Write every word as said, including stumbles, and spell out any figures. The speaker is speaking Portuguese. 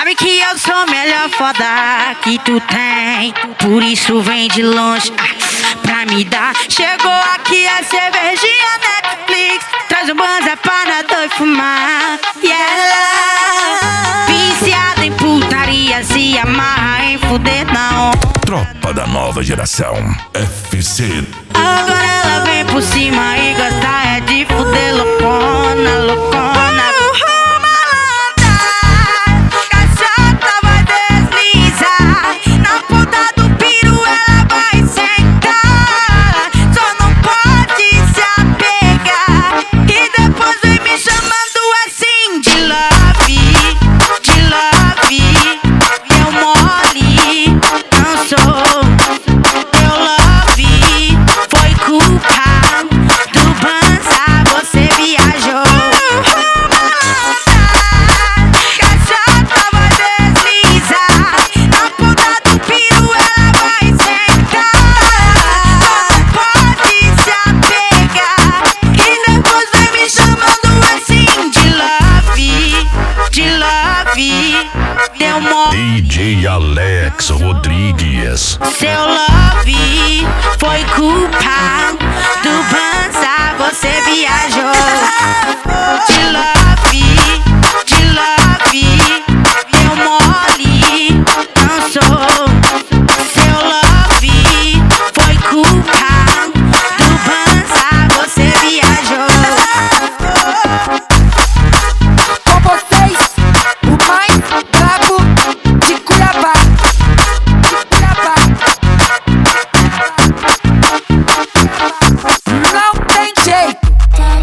Sabe que eu sou melhor foda que tu tem, por isso vem de longe ah, pra me dar. Chegou aqui a cervejinha Netflix, traz um banza pra nós dois fumar. E ela, viciada em putaria, se amarra em fuder na onda. Tropa da nova geração, F C. Agora ela vem por cima e gosta é de fuder loucona, loucona. Deu mo... D J Alex Rodrigues. Seu love foi culpa do Banza, você viajou. De love